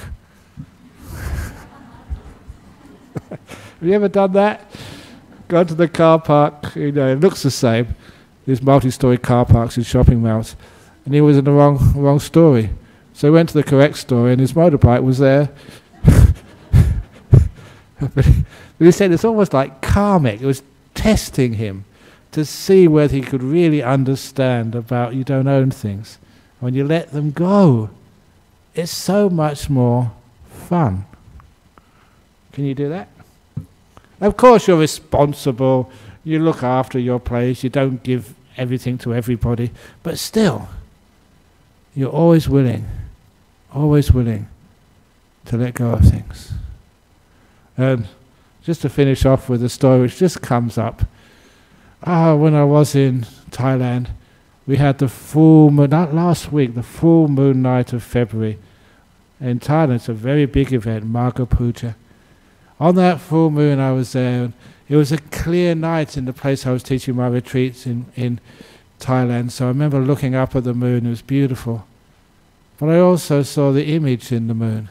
Have you ever done that? Gone to the car park, you know, it looks the same, these multi-story car parks in shopping malls, and he was in the wrong, wrong story. So he went to the correct story and his motorbike was there. But he said it's almost like karmic. It was testing him to see whether he could really understand about you don't own things. When you let them go, it's so much more fun. Can you do that? Of course you're responsible, you look after your place, you don't give everything to everybody, but still, you're always willing, always willing to let go of things. And just to finish off with a story which just comes up. Ah, when I was in Thailand, we had the full moon, not last week, the full moon night of February. In Thailand, it's a very big event, Marga Puja. On that full moon I was there, and it was a clear night in the place I was teaching my retreats in, in Thailand, so I remember looking up at the moon, it was beautiful. But I also saw the image in the moon.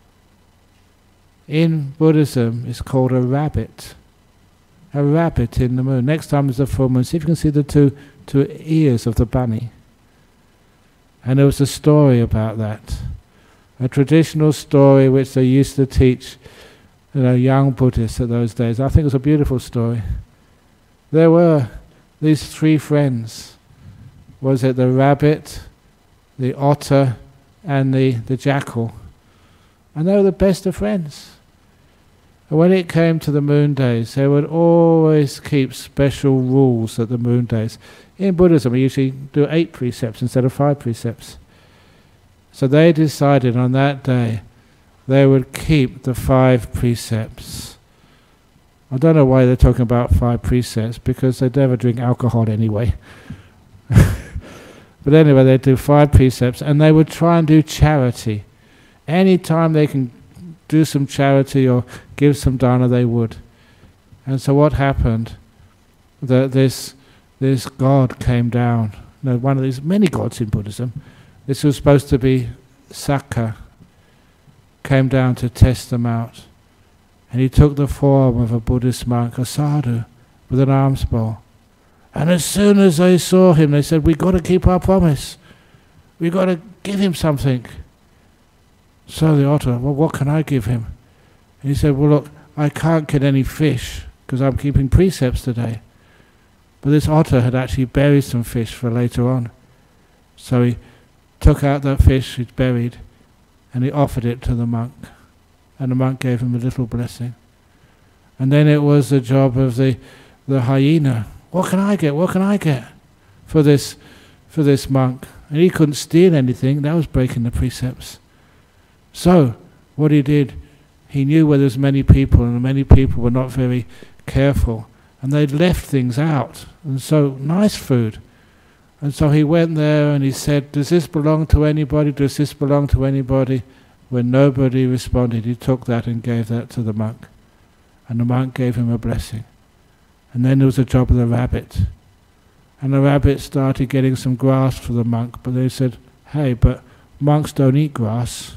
In Buddhism, it's called a rabbit. A rabbit in the moon. Next time there's a full moon, see if you can see the two, two ears of the bunny. And there was a story about that. A traditional story which they used to teach, you know, young Buddhists at those days. I think it was a beautiful story. There were these three friends. Was it the rabbit, the otter, and the, the jackal? And they were the best of friends. And when it came to the moon days, they would always keep special rules at the moon days. In Buddhism, we usually do eight precepts instead of five precepts. So they decided on that day they would keep the five precepts. I don't know why they're talking about five precepts, because they never drink alcohol anyway. But anyway, they'd do five precepts, and they would try and do charity. Any time they can do some charity or give some dana, they would. And so what happened? That this this god came down. You know, one of these many gods in Buddhism. This was supposed to be Sakka. Came down to test them out. And he took the form of a Buddhist monk, a sadhu, with an alms bowl. And as soon as they saw him, they said, "We've got to keep our promise. We've got to give him something." So the otter, "Well, what can I give him?" And he said, "Well, look, I can't get any fish because I'm keeping precepts today." But this otter had actually buried some fish for later on. So he took out that fish he'd buried and he offered it to the monk. And the monk gave him a little blessing. And then it was the job of the, the hyena. What can I get? What can I get for this, for this monk? And he couldn't steal anything. That was breaking the precepts. So what he did, he knew where there's many people, and many people were not very careful, and they'd left things out. And so nice food. And so he went there and he said, "Does this belong to anybody? Does this belong to anybody?" When nobody responded, he took that and gave that to the monk. And the monk gave him a blessing. And then there was the job of the rabbit. And the rabbit started getting some grass for the monk, but they said, "Hey, but monks don't eat grass.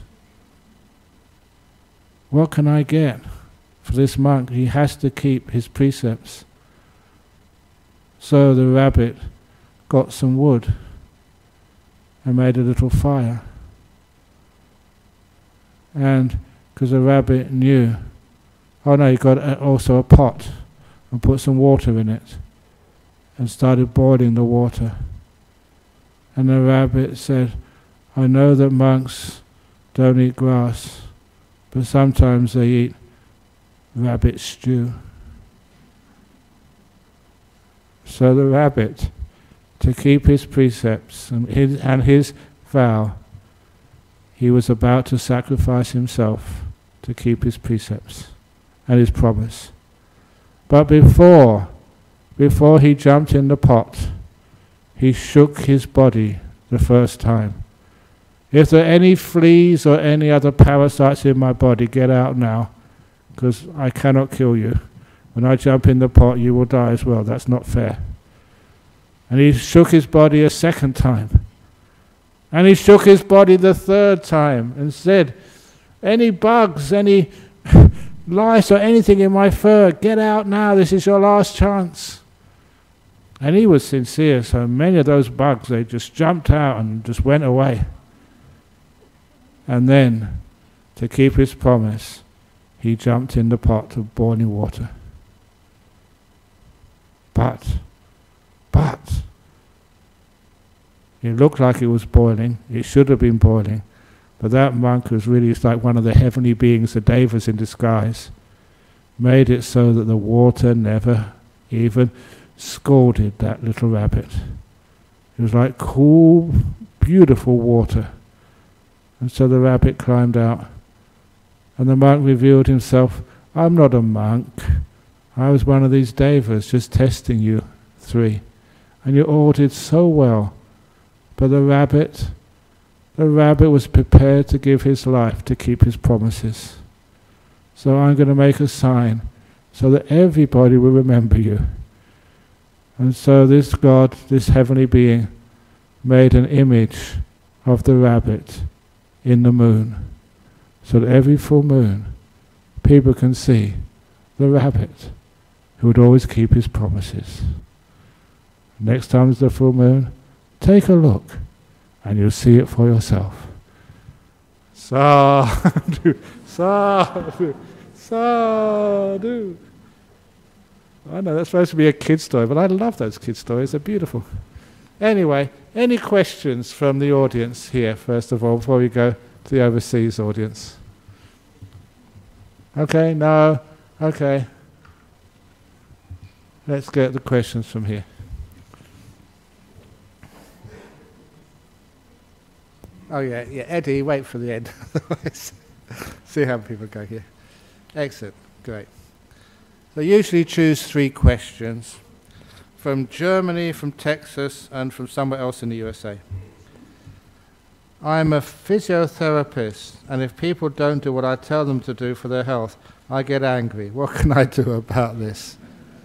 What can I get for this monk? He has to keep his precepts." So the rabbit got some wood and made a little fire. And because the rabbit knew, oh no, he got a, also a pot and put some water in it and started boiling the water. And the rabbit said, "I know that monks don't eat grass, but sometimes they eat rabbit stew." So the rabbit, to keep his precepts and his, and his vow, he was about to sacrifice himself to keep his precepts and his promise. But before, before he jumped in the pot, he shook his body the first time. "If there are any fleas or any other parasites in my body, get out now, because I cannot kill you. When I jump in the pot, you will die as well. That's not fair." And he shook his body a second time. And he shook his body the third time and said, "Any bugs, any lice or anything in my fur, get out now, this is your last chance." And he was sincere, so many of those bugs, they just jumped out and just went away. And then, to keep his promise, he jumped in the pot of boiling water. But, but, it looked like it was boiling. It should have been boiling. But that monk was really like one of the heavenly beings, the devas in disguise, made it so that the water never even scalded that little rabbit. It was like cool, beautiful water. And so the rabbit climbed out. And the monk revealed himself, "I'm not a monk. I was one of these devas just testing you three. And you all did so well. But the rabbit, the rabbit was prepared to give his life to keep his promises. So I'm going to make a sign so that everybody will remember you." And so this God, this heavenly being, made an image of the rabbit in the moon, so that every full moon people can see the rabbit who would always keep his promises. Next time there's the full moon, take a look and you'll see it for yourself. Sadhu, sadhu, sadhu. I know that's supposed to be a kid's story, but I love those kid stories, they're beautiful. Anyway, any questions from the audience here, first of all, before we go to the overseas audience? Okay, no, okay. Let's get the questions from here. Oh yeah, yeah, Eddie, wait for the end. See how people go here. Excellent, great. So usually choose three questions from Germany, from Texas, and from somewhere else in the U S A. I'm a physiotherapist, and if people don't do what I tell them to do for their health, I get angry. What can I do about this?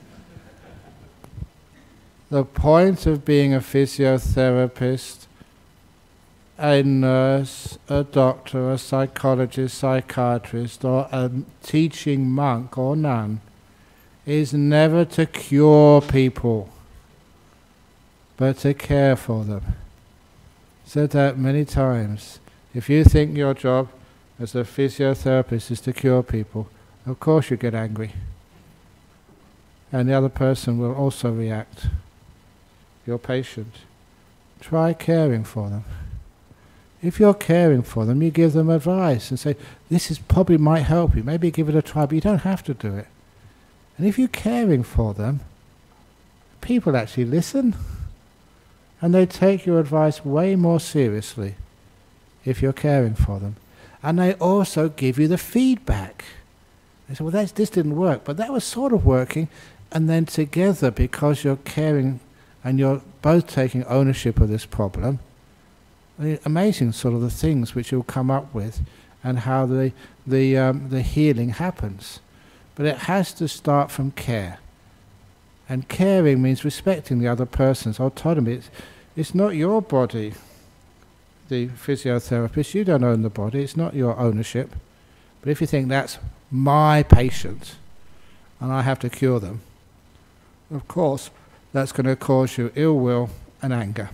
The point of being a physiotherapist, a nurse, a doctor, a psychologist, psychiatrist, or a teaching monk or nun is never to cure people, but to care for them. Said that many times. If you think your job as a physiotherapist is to cure people, of course you get angry. And the other person will also react. Your patient. Try caring for them. If you're caring for them, you give them advice and say, this is probably might help you, maybe give it a try, but you don't have to do it. And if you're caring for them, people actually listen. And they take your advice way more seriously if you're caring for them. And they also give you the feedback. They say, well, that's, this didn't work, but that was sort of working. And then together, because you're caring and you're both taking ownership of this problem, amazing sort of the things which you'll come up with and how the, the, um, the healing happens. But it has to start from care. And caring means respecting the other person's autonomy. It's, it's not your body, the physiotherapist. You don't own the body. It's not your ownership. But if you think that's my patient and I have to cure them, of course, that's going to cause you ill will and anger.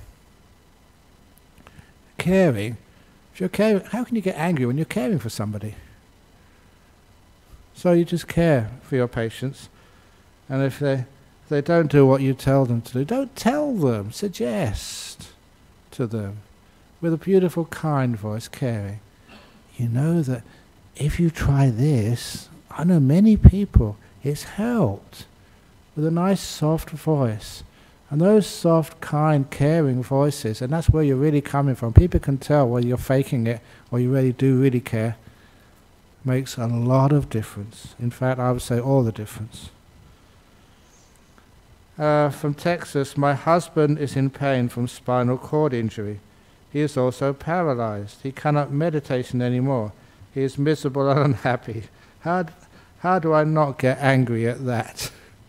Caring, if you're caring, how can you get angry when you're caring for somebody? So you just care for your patients, and if they if they don't do what you tell them to do, don't tell them, suggest to them with a beautiful, kind voice, caring. You know that if you try this, I know many people, it's helped, with a nice soft voice. And those soft, kind, caring voices, and that's where you're really coming from. People can tell whether you're faking it or you really do really care. Makes a lot of difference. In fact, I would say all the difference. Uh, from Texas, my husband is in pain from spinal cord injury. He is also paralyzed. He cannot meditate anymore. He is miserable and unhappy. How, how do I not get angry at that?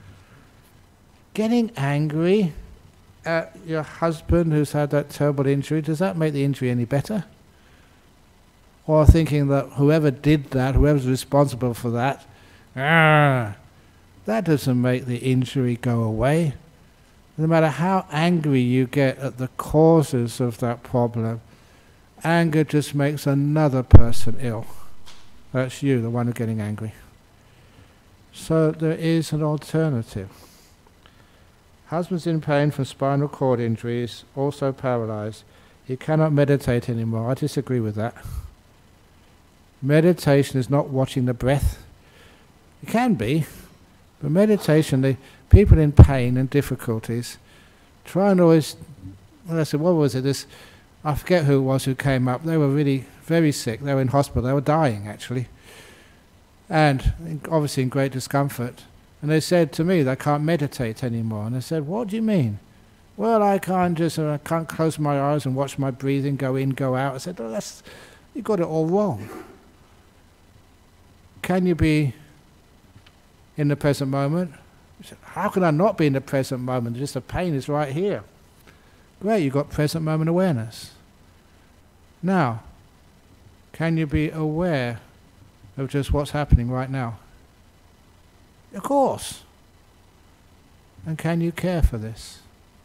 Getting angry at your husband who's had that terrible injury, does that make the injury any better? Or thinking that whoever did that, whoever's responsible for that, ah, that doesn't make the injury go away. No matter how angry you get at the causes of that problem, anger just makes another person ill. That's you, the one who's getting angry. So there is an alternative. Husband's in pain from spinal cord injuries, also paralyzed. He cannot meditate anymore. I disagree with that. Meditation is not watching the breath. It can be, but meditation, the people in pain and difficulties try and always, well, I said, what was it? This, I forget who it was who came up. They were really very sick. They were in hospital. They were dying, actually. And obviously in great discomfort. And they said to me, they can't meditate anymore. And I said, what do you mean? Well, I can't just, uh, I can't close my eyes and watch my breathing go in, go out. I said, oh, that's, you got it all wrong. Can you be in the present moment? I said, how can I not be in the present moment? Just the pain is right here. Great, you've got present moment awareness. Now, can you be aware of just what's happening right now? Of course. And can you care for this?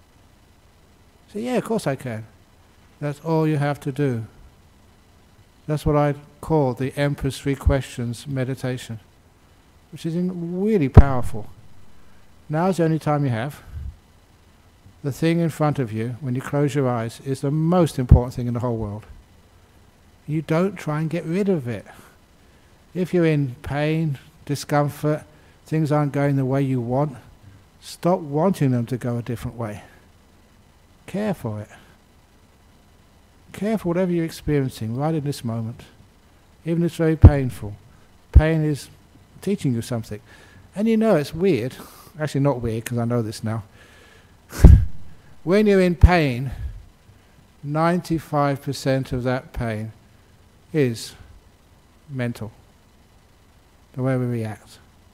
So yeah, of course I can. That's all you have to do. That's what I call the Emperor's Three Questions meditation, which is really powerful. Now's the only time you have. The thing in front of you, when you close your eyes, is the most important thing in the whole world. You don't try and get rid of it. If you're in pain, discomfort, things aren't going the way you want, stop wanting them to go a different way. Care for it. Care for whatever you're experiencing right in this moment. Even if it's very painful. Pain is teaching you something. And you know it's weird. Actually not weird, because I know this now. When you're in pain, ninety-five percent of that pain is mental. The way we react.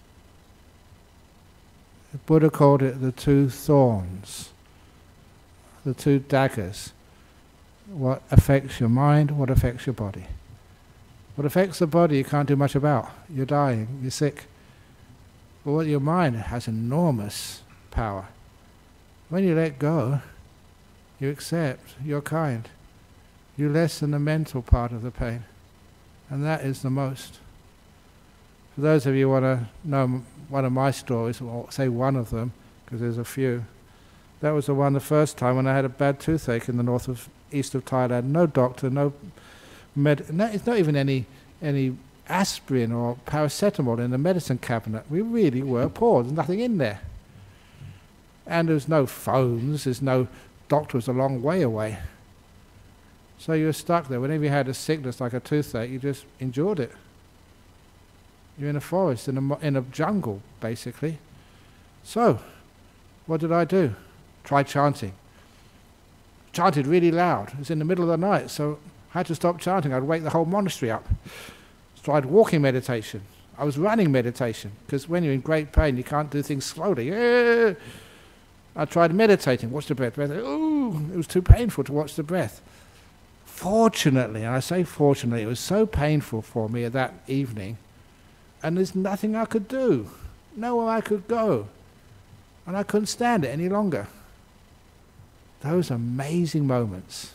The Buddha called it the two thorns. The two daggers. What affects your mind, what affects your body. What affects the body you can't do much about. You're dying, you're sick. But what your mind has enormous power. When you let go, you accept, you're kind. You lessen the mental part of the pain. And that is the most. For those of you who want to know one of my stories, or say one of them, because there's a few. That was the one the first time when I had a bad toothache in the north of east of Thailand. No doctor, no med. No, it's not even any any aspirin or paracetamol in the medicine cabinet. We really were poor. There's nothing in there. And there's no phones. There's no doctor was a long way away. So you were stuck there. Whenever you had a sickness like a toothache, you just endured it. You're in a forest, in a in a jungle, basically. So, what did I do? Try chanting. Chanted really loud. It was in the middle of the night, so I had to stop chanting. I'd wake the whole monastery up. Tried walking meditation. I was running meditation, because when you're in great pain, you can't do things slowly. Yeah. I tried meditating. Watch the breath. breath. Ooh, it was too painful to watch the breath. Fortunately, and I say fortunately, it was so painful for me that evening, and there's nothing I could do. Nowhere I could go. And I couldn't stand it any longer. Those amazing moments.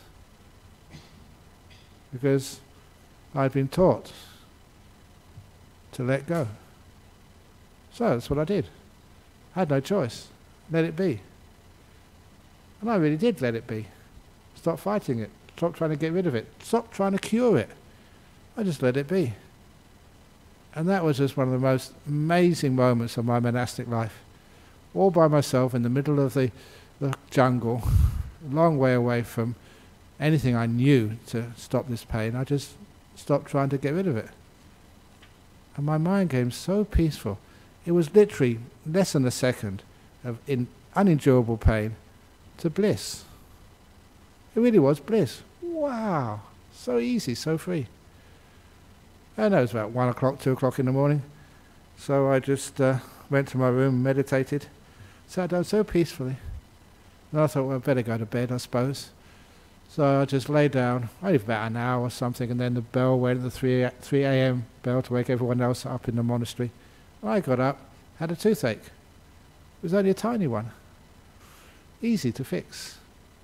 Because I'd been taught to let go. So that's what I did. I had no choice. Let it be. And I really did let it be. Stop fighting it. Stop trying to get rid of it. Stop trying to cure it. I just let it be. And that was just one of the most amazing moments of my monastic life. All by myself in the middle of the, the jungle, a long way away from anything I knew to stop this pain. I just stopped trying to get rid of it. And my mind became so peaceful. It was literally less than a second of in unendurable pain to bliss. It really was bliss. Wow. So easy, so free. And it was about one o'clock, two o'clock in the morning. So I just uh, went to my room, meditated, sat down so peacefully. And I thought, well, I'd better go to bed, I suppose. So I just lay down, only for about an hour or something, and then the bell went, the three a m bell to wake everyone else up in the monastery. And I got up, had a toothache. It was only a tiny one. Easy to fix.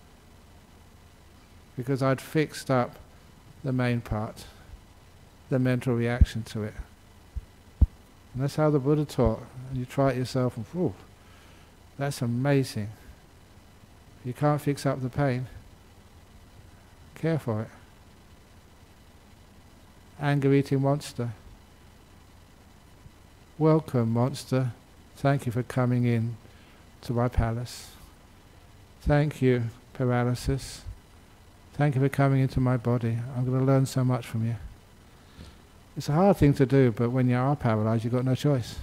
Because I'd fixed up the main part, the mental reaction to it. And that's how the Buddha taught. And you try it yourself and, whew, that's amazing. You can't fix up the pain. Care for it. Anger-eating monster. Welcome, monster. Thank you for coming in to my palace. Thank you, paralysis. Thank you for coming into my body. I'm going to learn so much from you. It's a hard thing to do, but when you are paralyzed, you've got no choice.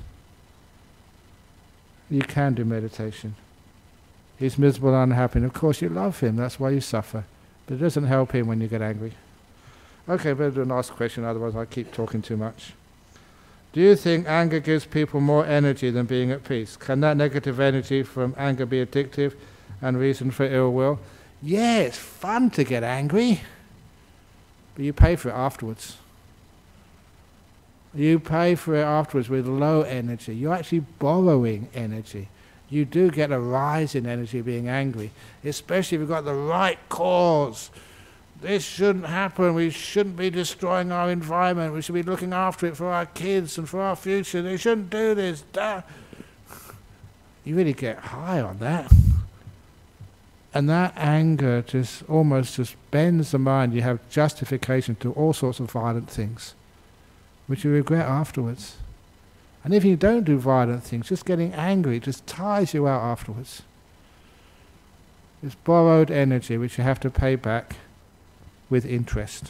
You can do meditation. He's miserable and unhappy, and of course you love him, that's why you suffer. But it doesn't help him when you get angry. Okay, better do a last question, otherwise I keep talking too much. Do you think anger gives people more energy than being at peace? Can that negative energy from anger be addictive and reason for ill will? Yeah, it's fun to get angry, but you pay for it afterwards. You pay for it afterwards with low energy. You're actually borrowing energy. You do get a rise in energy being angry, especially if you've got the right cause. This shouldn't happen. We shouldn't be destroying our environment. We should be looking after it for our kids and for our future. They shouldn't do this. Duh. You really get high on that. And that anger just almost just bends the mind. You have justification to all sorts of violent things. which you regret afterwards. And if you don't do violent things, just getting angry just tires you out afterwards. It's borrowed energy which you have to pay back with interest.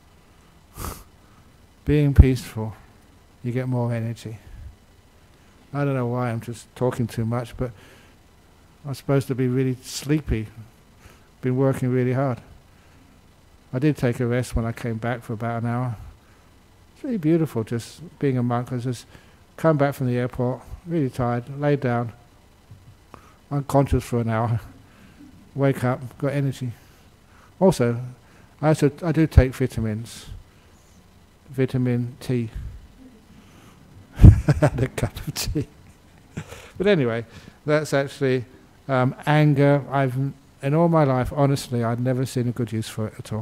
Being peaceful, you get more energy. I don't know why I'm just talking too much, but I'm supposed to be really sleepy. Been working really hard. I did take a rest when I came back for about an hour. It's really beautiful just being a monk. I just come back from the airport, really tired, lay down, unconscious for an hour, wake up, got energy. Also, I, also, I do take vitamins. Vitamin T. And a cup of tea. But anyway, that's actually um, anger. I've, in all my life, honestly, I've never seen a good use for it at all.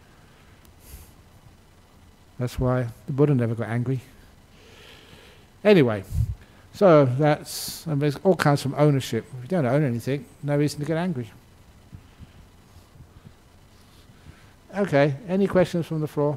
That's why the Buddha never got angry. Anyway, so that's, I mean, it all comes from ownership. If you don't own anything, no reason to get angry. Okay, any questions from the floor?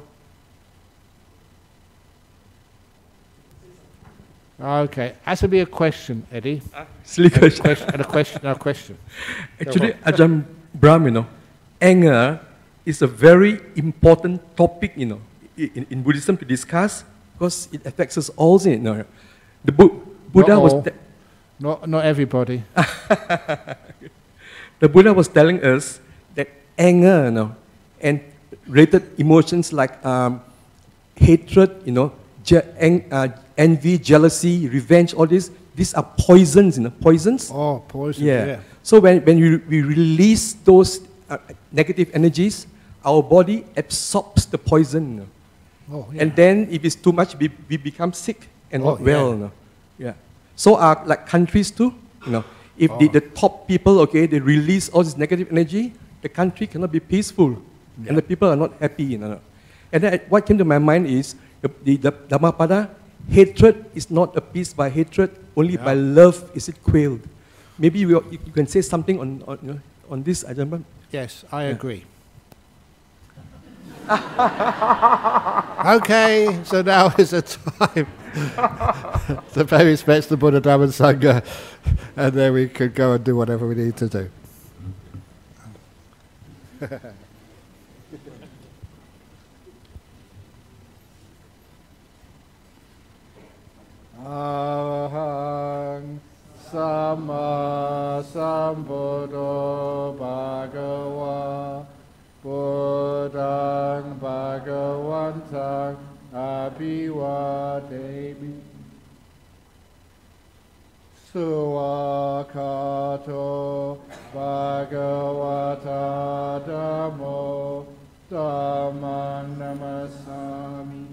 Okay, has to be a question, Eddie. Uh, silly and question. A question. And a question. No question. Actually, Ajahn Brahm, you know, anger is a very important topic, you know, in, in Buddhism to discuss because it affects us all. You know, the Bu Buddha not was all. not not everybody. The Buddha was telling us that anger, you know, and related emotions like um, hatred, you know, je en uh, envy, jealousy, revenge, all this, these are poisons, you know, poisons. Oh, poison, yeah. yeah. So when, when we, we release those uh, negative energies, our body absorbs the poison. You know. Oh, yeah. And then if it's too much, we, we become sick and Oh, not well. yeah. You know. Yeah. So are like countries too. You know, if Oh. the, the top people, okay, they release all this negative energy, the country cannot be peaceful. Yeah. And the people are not happy. You know. And then what came to my mind is, the, the, the Dhammapada, hatred is not appeased by hatred, only Yeah. by love is it quailed. Maybe you, you can say something on, on, you know, on this, Ajahn Brahm? Yes, I yeah. agree. Okay, so now is the time to pay respects to Buddha, Dhamma and Sangha, and then we can go and do whatever we need to do. Ahang Sama Sambuddho Bhagava Buddhang Bhagavantang Abhivademi Suwakato Bhagavata Dhammo Dhammang Namasami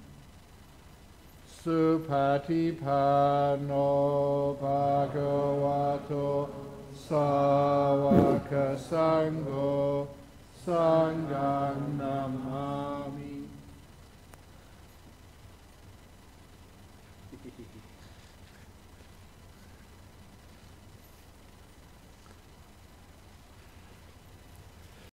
Supatipano Bhagavato Sāvaka Sangho Sanghang Namami.